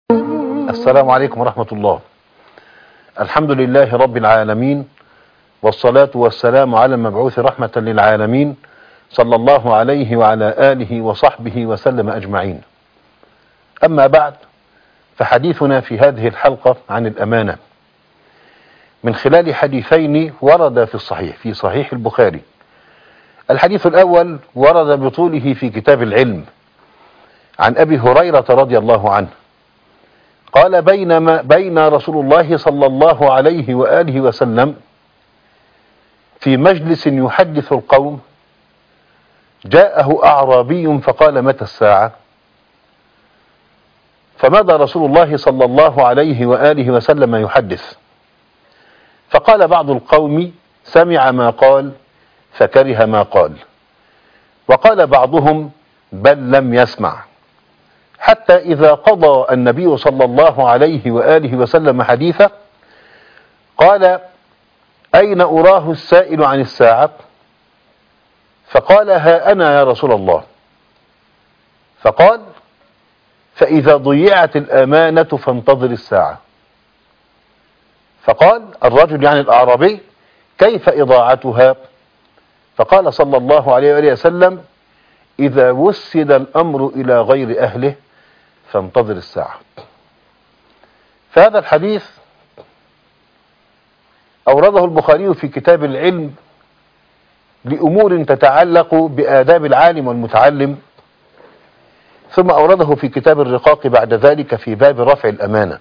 السلام عليكم ورحمة الله. الحمد لله رب العالمين، والصلاة والسلام على المبعوث رحمة للعالمين، صلى الله عليه وعلى آله وصحبه وسلم أجمعين. أما بعد، فحديثنا في هذه الحلقة عن الأمانة من خلال حديثين ورد في صحيح البخاري. الحديث الأول ورد بطوله في كتاب العلم عن أبي هريرة رضي الله عنه قال: بين رسول الله صلى الله عليه وآله وسلم في مجلس يحدث القوم، جاءه أعرابي فقال: متى الساعة؟ فمضى رسول الله صلى الله عليه وآله وسلم يحدث، فقال بعض القوم: سمع ما قال فكره ما قال، وقال بعضهم: بل لم يسمع. حتى إذا قضى النبي صلى الله عليه وآله وسلم حديثه قال: أين أراه السائل عن الساعة؟ فقال: ها أنا يا رسول الله. فقال: فإذا ضيعت الأمانة فانتظر الساعة. فقال الرجل يعني الأعرابي: كيف إضاعتها؟ فقال صلى الله عليه وآله وسلم: إذا وسد الأمر إلى غير أهله فانتظر الساعة. فهذا الحديث أورده البخاري في كتاب العلم لأمور تتعلق بآداب العالم والمتعلم، ثم أورده في كتاب الرقاق بعد ذلك في باب رفع الأمانة.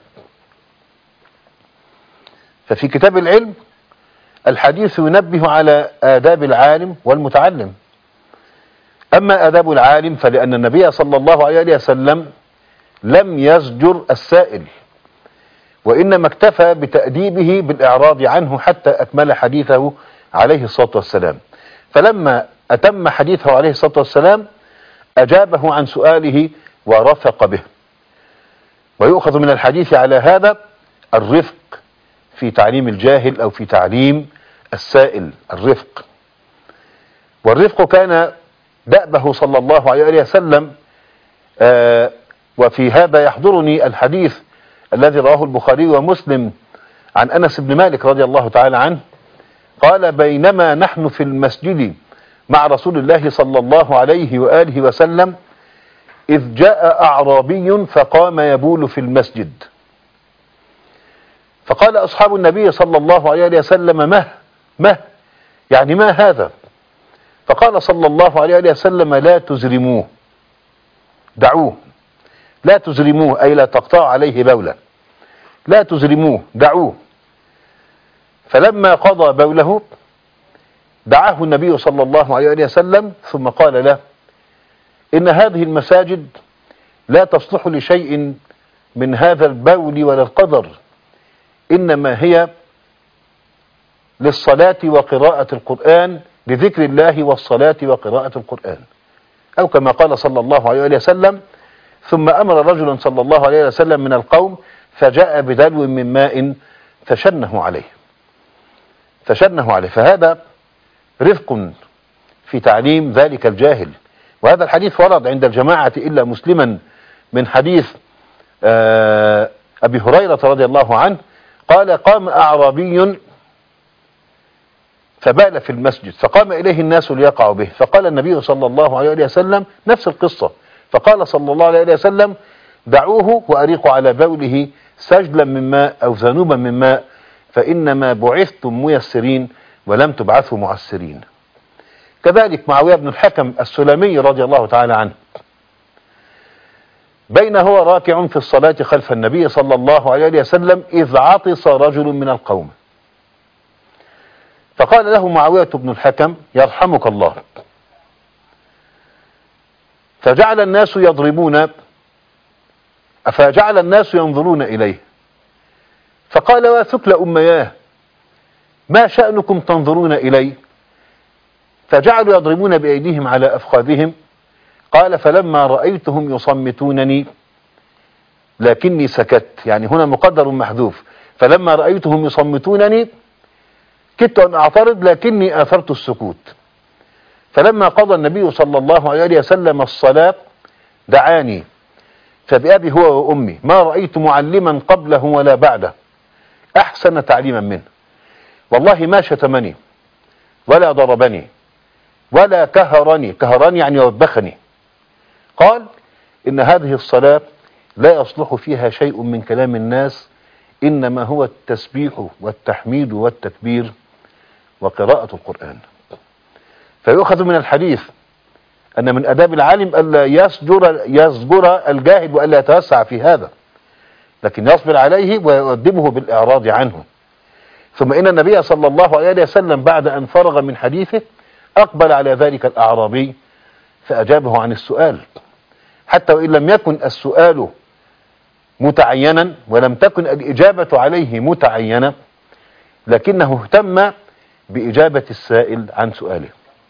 ففي كتاب العلم الحديث ينبه على آداب العالم والمتعلم. أما آداب العالم فلأن النبي صلى الله عليه وسلم لم يزجر السائل، وإنما اكتفى بتأديبه بالإعراض عنه حتى أكمل حديثه عليه الصلاة والسلام. فلما أتم حديثه عليه الصلاة والسلام أجابه عن سؤاله ورفق به. ويؤخذ من الحديث على هذا الرفق في تعليم الجاهل أو في تعليم السائل، الرفق. والرفق كان دأبه صلى الله عليه وسلم. وفي هذا يحضرني الحديث الذي رواه البخاري ومسلم عن أنس بن مالك رضي الله تعالى عنه قال: بينما نحن في المسجد مع رسول الله صلى الله عليه وآله وسلم إذ جاء أعرابي فقام يبول في المسجد، فقال أصحاب النبي صلى الله عليه وسلم: ما يعني ما هذا؟ فقال صلى الله عليه وسلم: لا تزرموه، دعوه. لا تزرموه أي لا تقطعوا عليه بولا، لا تزرموه، دعوه. فلما قضى بوله دعاه النبي صلى الله عليه وسلم ثم قال له: إن هذه المساجد لا تصلح لشيء من هذا البول ولا القدر، إنما هي للصلاة وقراءة القرآن، لذكر الله والصلاة وقراءة القرآن، أو كما قال صلى الله عليه وسلم. ثم أمر رجلا صلى الله عليه وسلم من القوم فجاء بدلو من ماء فشنه عليه. فهذا رفق في تعليم ذلك الجاهل. وهذا الحديث ورد عند الجماعة إلا مسلما من حديث أبي هريرة رضي الله عنه قال: قام أعرابي فبال في المسجد فقام إليه الناس ليقعوا به، فقال النبي صلى الله عليه وسلم نفس القصة، فقال صلى الله عليه وسلم: دعوه وأريقوا على بوله سجلا من ماء أو ذنوبا من ماء، فإنما بعثتم ميسرين ولم تبعثوا معسرين. كذلك معاوية بن الحكم السلمي رضي الله تعالى عنه بين هو راكع في الصلاة خلف النبي صلى الله عليه وسلم إذ عطس رجل من القوم، فقال له معاوية بن الحكم: يرحمك الله. فجعل الناس ينظرون إليه، فقال: وثكل أمياه، ما شأنكم تنظرون إلي؟ فجعلوا يضربون بأيديهم على أفخاذهم. قال: فلما رأيتهم يصمتونني لكني سكت، يعني هنا مقدر محذوف، فلما رأيتهم يصمتونني كدت أن أعترض لكني آثرت السكوت. فلما قضى النبي صلى الله عليه وسلم الصلاة دعاني فبأبي هو وأمي ما رأيت معلما قبله ولا بعده أحسن تعليما منه، والله ما شتمني ولا ضربني ولا كهرني يعني وبخني. قال إن هذه الصلاة لا يصلح فيها شيء من كلام الناس، إنما هو التسبيح والتحميد والتكبير وقراءة القرآن. فيؤخذ من الحديث أن من أداب العالم ألا يزجر الجاهل وألا يتوسع في هذا، لكن يصبر عليه ويؤدبه بالإعراض عنه. ثم إن النبي صلى الله عليه وسلم بعد أن فرغ من حديثه أقبل على ذلك الأعرابي فأجابه عن السؤال، حتى وإن لم يكن السؤال متعينا ولم تكن الإجابة عليه متعينة، لكنه اهتم بإجابة السائل عن سؤاله.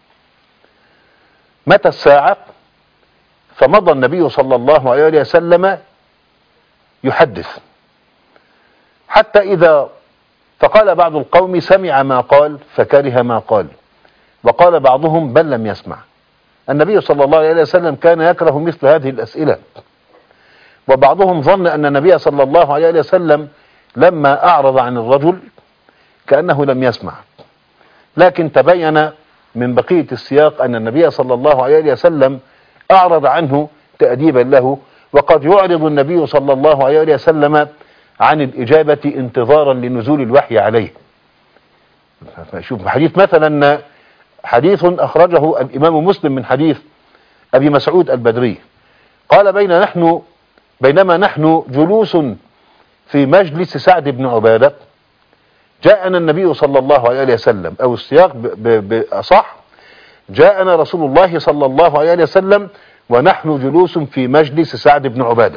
متى الساعة؟ فمضى النبي صلى الله عليه وسلم يحدث حتى إذا فقال بعض القوم سمع ما قال فكره ما قال، وقال بعضهم بل لم يسمع. النبي صلى الله عليه وسلم كان يكره مثل هذه الأسئلة، وبعضهم ظن أن النبي صلى الله عليه وسلم لما أعرض عن الرجل كأنه لم يسمع، لكن تبين من بقية السياق أن النبي صلى الله عليه وسلم أعرض عنه تأديبا له، وقد يعرض النبي صلى الله عليه وسلم عن الإجابة انتظارا لنزول الوحي عليه. شوف حديث مثلا، حديث أخرجه الإمام مسلم من حديث أبي مسعود البدري قال بينما نحن جلوس في مجلس سعد بن عبادة جاءنا النبي صلى الله عليه وسلم، أو السياق بأصح جاءنا رسول الله صلى الله عليه وسلم ونحن جلوس في مجلس سعد بن عبادة،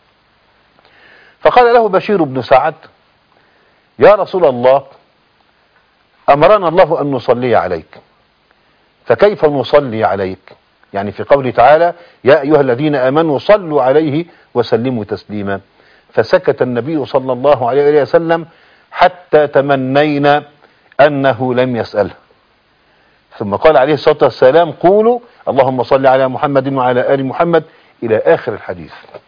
فقال له بشير بن سعد يا رسول الله أمرنا الله أن نصلي عليك، فكيف نصلي عليك؟ يعني في قوله تعالى يا أيها الذين آمنوا صلوا عليه وسلموا تسليما. فسكت النبي صلى الله عليه وسلم حتى تمنينا أنه لم يسأله، ثم قال عليه الصلاة والسلام قولوا اللهم صل على محمد وعلى آل محمد إلى آخر الحديث.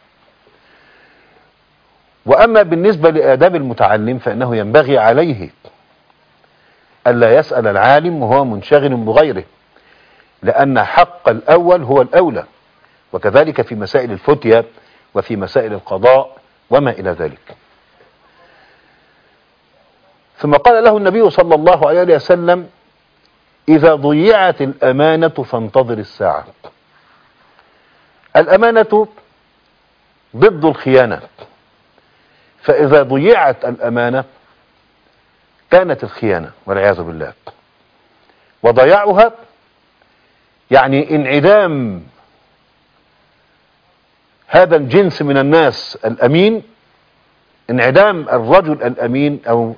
وأما بالنسبة لآداب المتعلم فإنه ينبغي عليه ألا يسأل العالم وهو منشغل بغيره، لأن حق الأول هو الأولى، وكذلك في مسائل الفتية وفي مسائل القضاء وما إلى ذلك. ثم قال له النبي صلى الله عليه وسلم إذا ضيعت الأمانة فانتظر الساعة. الأمانة ضد الخيانة، فإذا ضيعت الأمانة كانت الخيانة والعياذ بالله، وضياعها يعني انعدام هذا الجنس من الناس الأمين، انعدام الرجل الأمين أو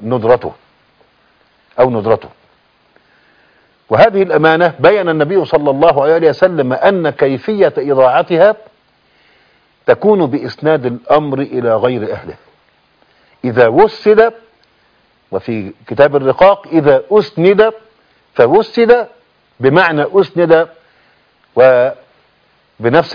ندرته. وهذه الأمانة بين النبي صلى الله عليه وسلم أن كيفية إضاعتها تكون بإسناد الأمر إلى غير أهله. إذا وسد، وفي كتاب الرقاق إذا أسند فوسد بمعنى أسند وبنفس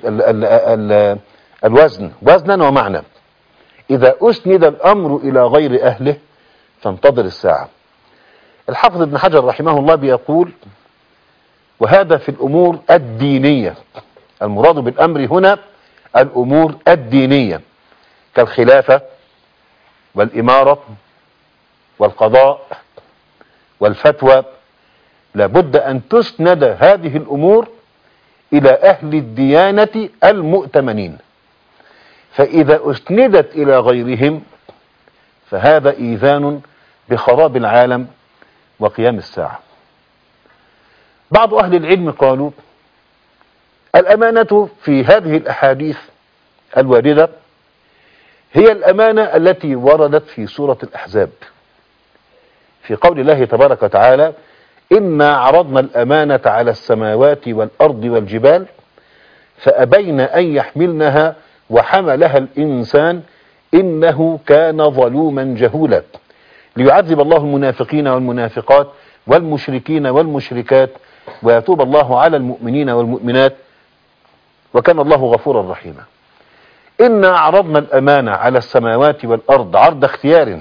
الوزن وزنا ومعنى. إذا أسند الأمر إلى غير أهله فانتظر الساعة. الحافظ ابن حجر رحمه الله بيقول وهذا في الأمور الدينية، المراد بالأمر هنا الأمور الدينية كالخلافة والإمارة والقضاء والفتوى، لابد أن تسند هذه الأمور إلى أهل الديانة المؤتمنين، فإذا أسندت إلى غيرهم فهذا إيذان بخراب العالم وقيام الساعة. بعض أهل العلم قالوا الأمانة في هذه الأحاديث الواردة هي الأمانة التي وردت في سورة الأحزاب في قول الله تبارك وتعالى إنا عرضنا الأمانة على السماوات والأرض والجبال فأبين أن يحملنها وحملها الإنسان إنه كان ظلوما جهولا ليعذب الله المنافقين والمنافقات والمشركين والمشركات ويتوب الله على المؤمنين والمؤمنات وكان الله غفورا رحيما. إنا عرضنا الأمانة على السماوات والأرض عرض اختيار.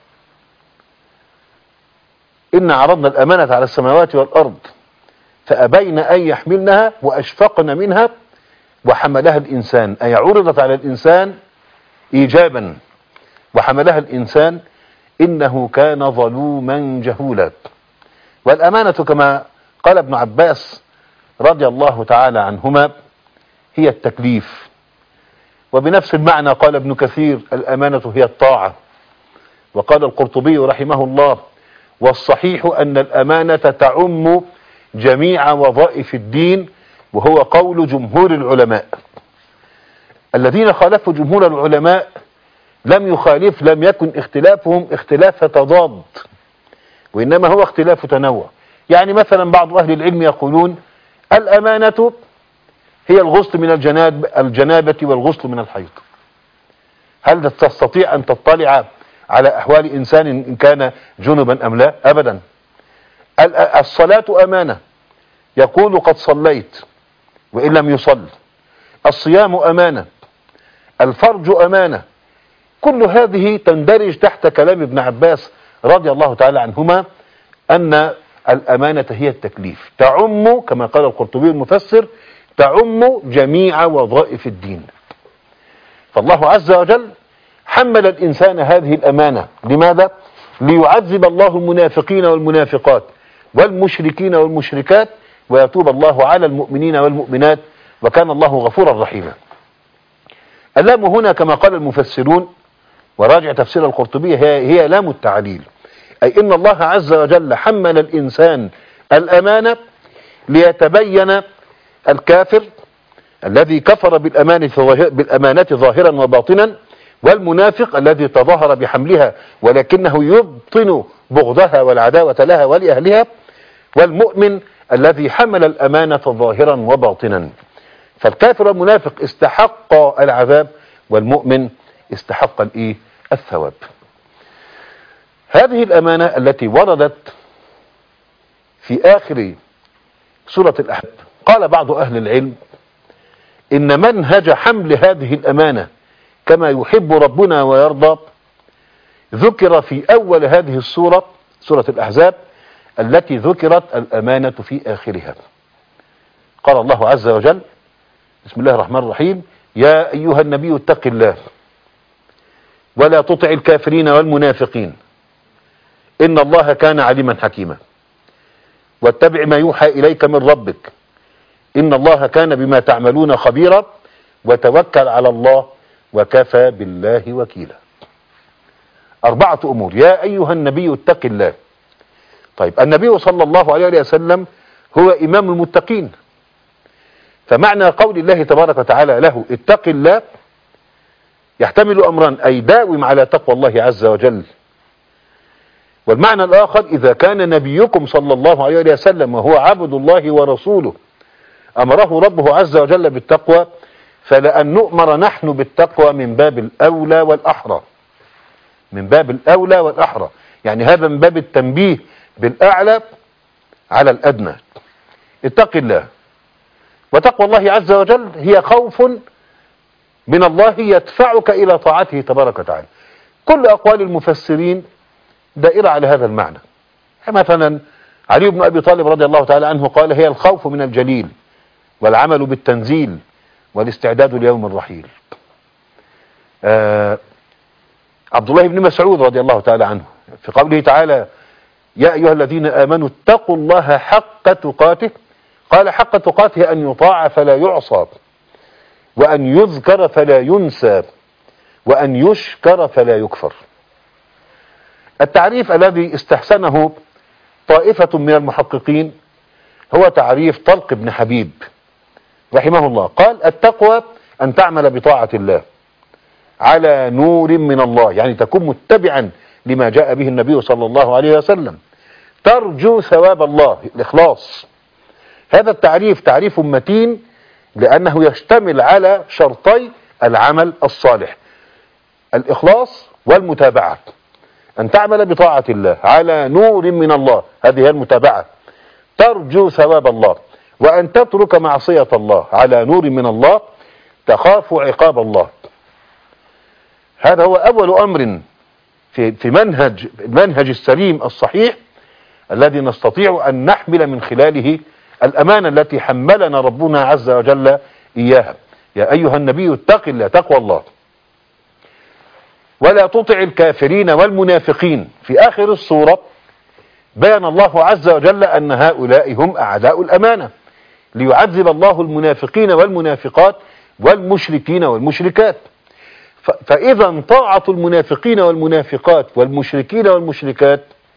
إنا عرضنا الأمانة على السماوات والأرض فأبين أن يحملنها وأشفقن منها وحملها الإنسان، أي عرضت على الإنسان إيجابا وحملها الإنسان إنه كان ظلوما جهولا. والأمانة كما قال ابن عباس رضي الله تعالى عنهما هي التكليف، وبنفس المعنى قال ابن كثير الأمانة هي الطاعة. وقال القرطبي رحمه الله والصحيح أن الأمانة تعم جميع وظائف الدين، وهو قول جمهور العلماء. الذين خالفوا جمهور العلماء لم يكن اختلافهم اختلاف تضاد، وإنما هو اختلاف تنوع. يعني مثلا بعض أهل العلم يقولون الأمانة هي الغسل من الجنابة والغسل من الحيض. هل تستطيع أن تطلع على أحوال إنسان إن كان جنبا أم لا؟ أبدا. الصلاة أمانة، يقول قد صليت وإن لم يصل. الصيام أمانة، الفرج أمانة. كل هذه تندرج تحت كلام ابن عباس رضي الله تعالى عنهما أن الأمانة هي التكليف، تعم كما قال القرطبي المفسر تعم جميع وظائف الدين. فالله عز وجل حمل الإنسان هذه الأمانة. لماذا؟ ليعذب الله المنافقين والمنافقات والمشركين والمشركات ويتوب الله على المؤمنين والمؤمنات، وكان الله غفورا رحيما. اللام هنا كما قال المفسرون وراجع تفسير القرطبي هي لام التعليل، أي إن الله عز وجل حمل الإنسان الأمانة ليتبين الكافر الذي كفر بالأمانة ظاهرا وباطنا، والمنافق الذي تظاهر بحملها ولكنه يبطن بغضها والعداوة لها ولأهلها، والمؤمن الذي حمل الأمانة ظاهرا وباطنا. فالكافر والمنافق استحق العذاب، والمؤمن استحق الثواب. هذه الأمانة التي وردت في آخر سورة الأحزاب، قال بعض أهل العلم إن منهج حمل هذه الأمانة كما يحب ربنا ويرضى ذكر في أول هذه السورة، سورة الأحزاب، التي ذكرت الأمانة في آخرها. قال الله عز وجل بسم الله الرحمن الرحيم يا أيها النبي اتق الله ولا تطع الكافرين والمنافقين إن الله كان عليما حكيما واتبع ما يوحى إليك من ربك إن الله كان بما تعملون خبيرا وتوكل على الله وكفى بالله وكيلا. 4 أمور. يا أيها النبي اتق الله. طيب النبي صلى الله عليه وسلم هو إمام المتقين، فمعنى قول الله تبارك وتعالى له اتق الله يحتمل أمران، أي داوم على تقوى الله عز وجل. والمعنى الآخر إذا كان نبيكم صلى الله عليه وسلم وهو عبد الله ورسوله أمره ربه عز وجل بالتقوى، فلأن نؤمر نحن بالتقوى من باب الأولى والأحرى، من باب الأولى والأحرى. يعني هذا من باب التنبيه بالأعلى على الأدنى. اتق الله. وتقوى الله عز وجل هي خوف من الله يدفعك إلى طاعته تبارك وتعالى. كل أقوال المفسرين دائرة على هذا المعنى. مثلا علي بن أبي طالب رضي الله تعالى عنه قال هي الخوف من الجليل والعمل بالتنزيل والاستعداد ليوم الرحيل. عبد الله بن مسعود رضي الله تعالى عنه في قوله تعالى يا أيها الذين آمنوا اتقوا الله حق تقاته، قال حق تقاته أن يطاع فلا يعصى، وأن يذكر فلا ينسى، وأن يشكر فلا يكفر. التعريف الذي استحسنه طائفة من المحققين هو تعريف طلق بن حبيب رحمه الله. قال التقوى أن تعمل بطاعة الله على نور من الله، يعني تكون متبعا لما جاء به النبي صلى الله عليه وسلم، ترجو ثواب الله، الإخلاص. هذا التعريف تعريف متين لأنه يشتمل على شرطي العمل الصالح، الإخلاص والمتابعة. أن تعمل بطاعة الله على نور من الله، هذه هي المتابعة، ترجو ثواب الله، وأن تترك معصية الله على نور من الله، تخاف عقاب الله. هذا هو أول أمر في المنهج السليم الصحيح الذي نستطيع أن نحمل من خلاله الأمانة التي حملنا ربنا عز وجل إياها. يا أيها النبي اتق الله تقوى الله ولا تطع الكافرين والمنافقين. في آخر السورة بيان الله عز وجل أن هؤلاء هم أعداء الأمانة، ليعذب الله المنافقين والمنافقات والمشركين والمشركات. فإذا طاعة المنافقين والمنافقات والمشركين والمشركات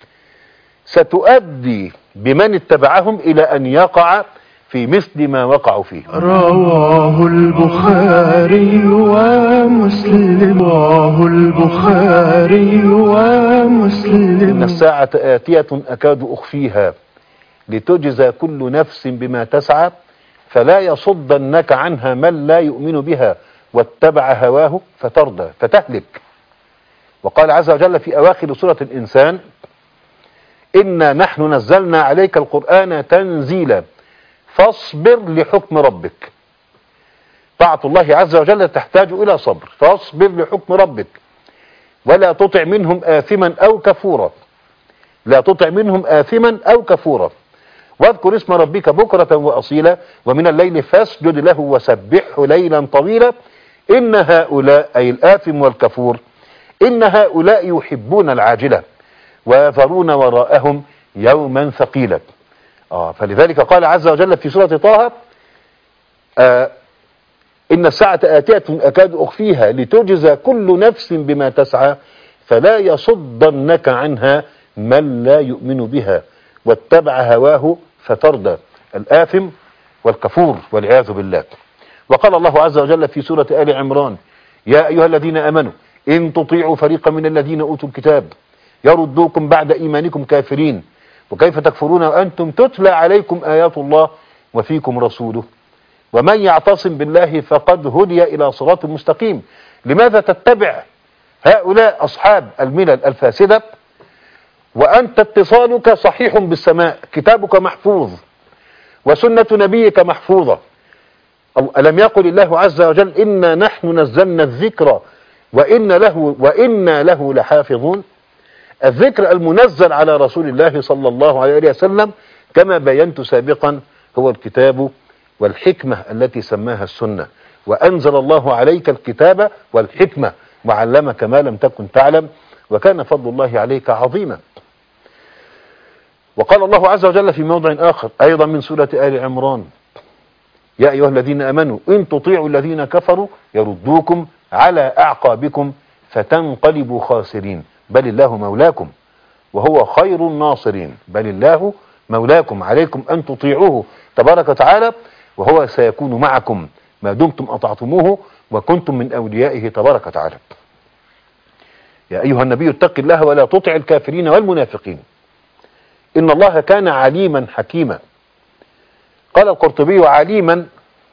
ستؤدي بمن اتبعهم إلى أن يقع في مثل ما وقعوا فيه. رواه البخاري ومسلم. رواه البخاري ومسلم. إن الساعة آتية أكاد أخفيها لتجزى كل نفس بما تسعى فلا يصدنك عنها من لا يؤمن بها واتبع هواه فتردى فتهلك. وقال عز وجل في أواخر سورة الإنسان إنا نحن نزلنا عليك القرآن تنزيلا فاصبر لحكم ربك. طاعة الله عز وجل تحتاج إلى صبر، فاصبر لحكم ربك ولا تطع منهم آثما أو كفورا. لا تطع منهم آثما أو كفورا واذكر اسم ربك بكرة وأصيلا ومن الليل فاسجد له وسبحه ليلا طويلا إن هؤلاء أي الآثم والكفور إن هؤلاء يحبون العاجلة ويذرون وراءهم يوما ثقيلا. فلذلك قال عز وجل في سورة طه إن الساعة آتية أكاد أخفيها لتجزى كل نفس بما تسعى فلا يصدنك عنها من لا يؤمن بها واتبع هواه فتردى. الآثم والكفور والعياذ بالله. وقال الله عز وجل في سورة آل عمران يا أيها الذين آمنوا إن تطيعوا فريقا من الذين أوتوا الكتاب يردوكم بعد إيمانكم كافرين وكيف تكفرون وأنتم تتلى عليكم آيات الله وفيكم رسوله ومن يعتصم بالله فقد هدي إلى صراط مستقيم. لماذا تتبع هؤلاء أصحاب الملل الفاسدة وأنت اتصالك صحيح بالسماء، كتابك محفوظ وسنة نبيك محفوظة؟ ألم يقل الله عز وجل إنا نحن نزلنا الذكر وإنا له لحافظون؟ الذكر المنزل على رسول الله صلى الله عليه وسلم كما بينت سابقا هو الكتاب والحكمة التي سماها السنة. وأنزل الله عليك الكتاب والحكمة وعلمك ما لم تكن تعلم وكان فضل الله عليك عظيما. وقال الله عز وجل في موضع آخر أيضا من سورة آل عمران يا أيها الذين آمنوا إن تطيعوا الذين كفروا يردوكم على أعقابكم فتنقلبوا خاسرين بل الله مولاكم وهو خير الناصرين. بل الله مولاكم، عليكم أن تطيعوه تبارك وتعالى وهو سيكون معكم ما دمتم أطعتموه وكنتم من أوليائه تبارك وتعالى. يا أيها النبي اتق الله ولا تطع الكافرين والمنافقين إن الله كان عليما حكيما. قال القرطبي عليما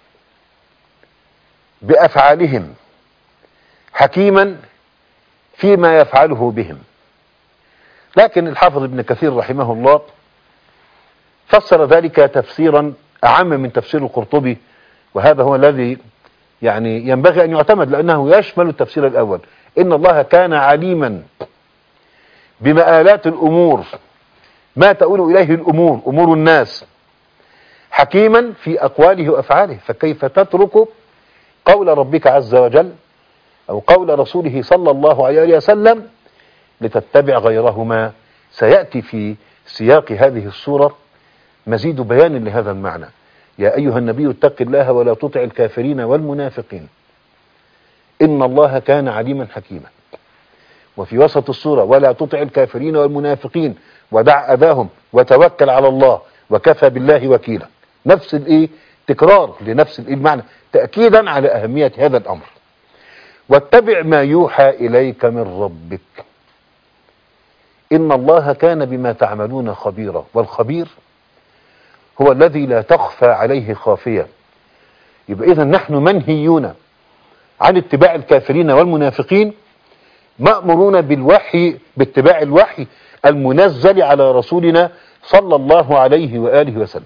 بأفعالهم حكيما فيما يفعله بهم. لكن الحافظ ابن كثير رحمه الله فسر ذلك تفسيرا أعم من تفسير القرطبي وهذا هو الذي يعني ينبغي أن يعتمد لأنه يشمل التفسير الأول. إن الله كان عليما بمآلات الأمور ما تؤول إليه الأمور أمور الناس حكيما في أقواله وأفعاله. فكيف تترك قول ربك عز وجل أو قول رسوله صلى الله عليه وسلم لتتبع غيرهما؟ سيأتي في سياق هذه السورة مزيد بيان لهذا المعنى. يا أيها النبي اتق الله ولا تطع الكافرين والمنافقين إن الله كان عليما حكيما. وفي وسط السورة ولا تطع الكافرين والمنافقين ودع أذاهم وتوكل على الله وكفى بالله وكيلا. نفس تكرار لنفس المعنى تأكيدا على أهمية هذا الأمر. واتبع ما يوحى إليك من ربك إن الله كان بما تعملون خبيرا. والخبير هو الذي لا تخفى عليه خافية. يبقى إذن نحن منهيون عن اتباع الكافرين والمنافقين مأمورون بالوحي باتباع الوحي المنزل على رسولنا صلى الله عليه وآله وسلم.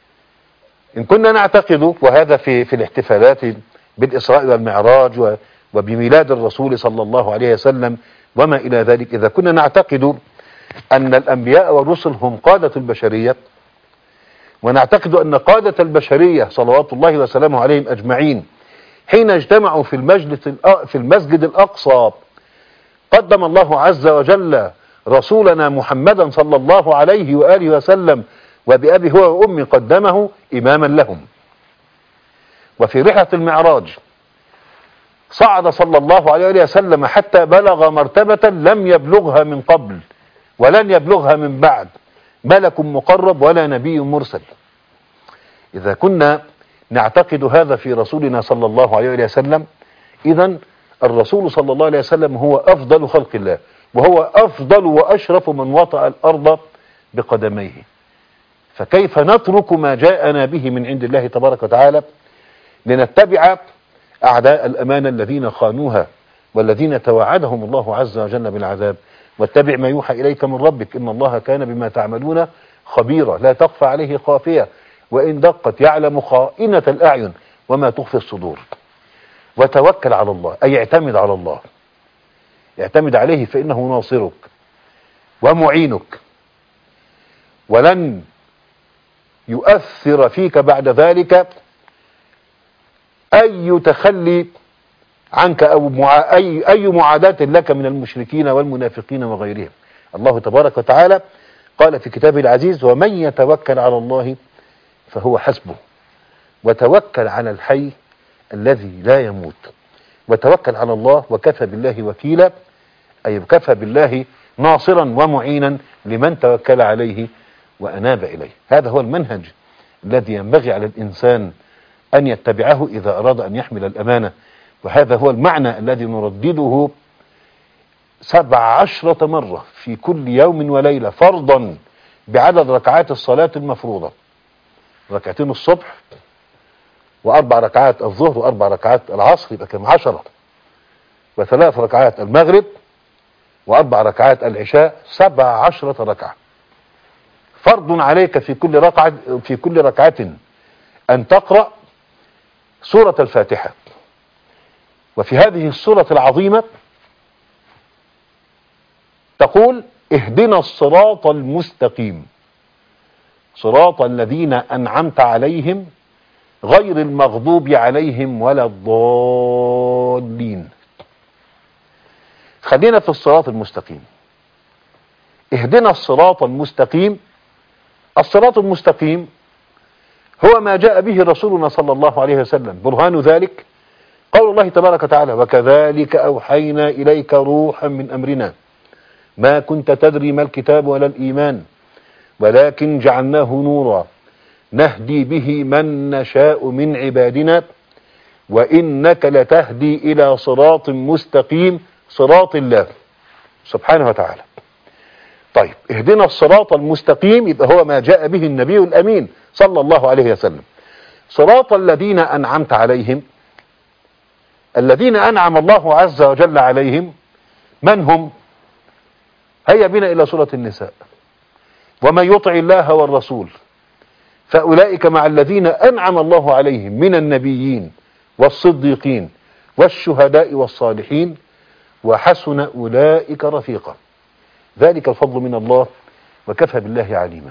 إن كنا نعتقد وهذا في الاحتفالات بالإسراء والمعراج وبميلاد الرسول صلى الله عليه وسلم وما إلى ذلك، إذا كنا نعتقد أن الأنبياء والرسل هم قادة البشرية، ونعتقد أن قادة البشرية صلوات الله وسلامه عليهم أجمعين حين اجتمعوا في المسجد الأقصى قدم الله عز وجل رسولنا محمدا صلى الله عليه وآله وسلم وبأبي هو وأمي قدمه إماما لهم. وفي رحلة المعراج صعد صلى الله عليه وآله وسلم حتى بلغ مرتبة لم يبلغها من قبل ولن يبلغها من بعد ملك مقرب ولا نبي مرسل. إذا كنا نعتقد هذا في رسولنا صلى الله عليه وسلم، إذن الرسول صلى الله عليه وسلم هو أفضل خلق الله، وهو أفضل وأشرف من وطأ الأرض بقدميه. فكيف نترك ما جاءنا به من عند الله تبارك وتعالى لنتبع أعداء الأمانة الذين خانوها والذين توعدهم الله عز وجل بالعذاب؟ واتبع ما يوحى إليك من ربك إن الله كان بما تعملون خبيرا لا تخفى عليه خافية وإن دقت يعلم خائنة الأعين وما تخفي الصدور. وتوكل على الله، أي اعتمد على الله، اعتمد عليه فإنه ناصرك ومعينك، ولن يؤثر فيك بعد ذلك أي تخلي عنك أو أي معاداة لك من المشركين والمنافقين وغيرهم. الله تبارك وتعالى قال في كتابه العزيز ومن يتوكل على الله فهو حسبه وتوكل على الحي الذي لا يموت. وتوكل على الله وكفى بالله وكيلا، أي كفى بالله ناصرا ومعينا لمن توكل عليه وأناب إليه. هذا هو المنهج الذي ينبغي على الإنسان أن يتبعه إذا أراد أن يحمل الأمانة، وهذا هو المعنى الذي نردده 17 مرة في كل يوم وليلة فرضا بعدد ركعات الصلاة المفروضة، 2 الصبح و4 ركعات الظهر و4 ركعات العصر، يبقى كم 10، و3 ركعات المغرب و4 ركعات العشاء، 17 ركعة. فرض عليك في كل ركعة أن تقرأ سورة الفاتحة. وفي هذه السورة العظيمة تقول اهدنا الصراط المستقيم صراط الذين أنعمت عليهم غير المغضوب عليهم ولا الضالين. خلينا في الصراط المستقيم. اهدنا الصراط المستقيم. الصراط المستقيم هو ما جاء به رسولنا صلى الله عليه وسلم. برهان ذلك قول الله تبارك وتعالى وكذلك أوحينا إليك روحا من أمرنا ما كنت تدري ما الكتاب ولا الإيمان ولكن جعلناه نورا نهدي به من نشاء من عبادنا وإنك لتهدي إلى صراط مستقيم صراط الله سبحانه وتعالى. طيب اهدنا الصراط المستقيم يبقى هو ما جاء به النبي الأمين صلى الله عليه وسلم. صراط الذين أنعمت عليهم، الذين أنعم الله عز وجل عليهم من هم؟ هيا بنا إلى سورة النساء. ومن يطع الله والرسول فأولئك مع الذين أنعم الله عليهم من النبيين والصديقين والشهداء والصالحين وحسن أولئك رفيقا ذلك الفضل من الله وكفى بالله عليما.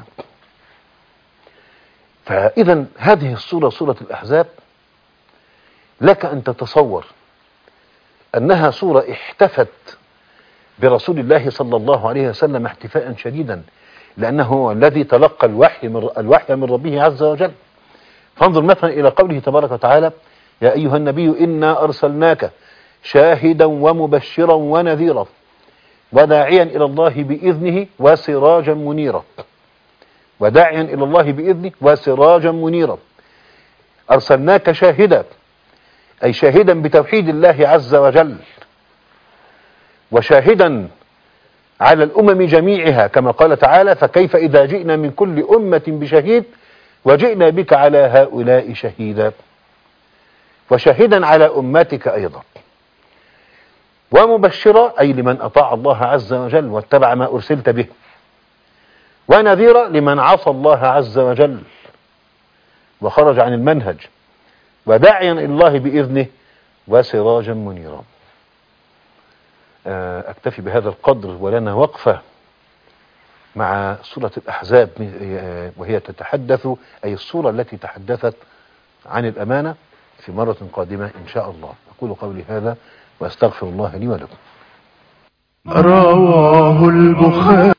فإذا هذه السورة سورة الأحزاب لك أن تتصور أنها سورة احتفت برسول الله صلى الله عليه وسلم احتفاء شديدا لأنه هو الذي تلقى الوحي من ربه عز وجل. فانظر مثلا إلى قوله تبارك وتعالى يا أيها النبي إنا أرسلناك شاهدا ومبشرا ونذيرا وداعيا إلى الله بإذنه وسراجا منيرا. وداعيا إلى الله بإذنه وسراجا منيرا. أرسلناك شاهدا أي شاهدا بتوحيد الله عز وجل وشاهدا على الأمم جميعها كما قال تعالى فكيف إذا جئنا من كل أمة بشهيد وجئنا بك على هؤلاء شهيدا. وشاهدا على أمتك أيضا. ومبشرا أي لمن أطاع الله عز وجل واتبع ما أرسلت به. ونذيرا لمن عصى الله عز وجل وخرج عن المنهج. وداعيا إلى الله بإذنه وسراجا منيرا. أكتفي بهذا القدر، ولنا وقفة مع سورة الأحزاب وهي تتحدث، أي السورة التي تحدثت عن الأمانة، في مرة قادمة إن شاء الله. أقول قولي هذا وأستغفر الله لي ولكم. رواه البخاري.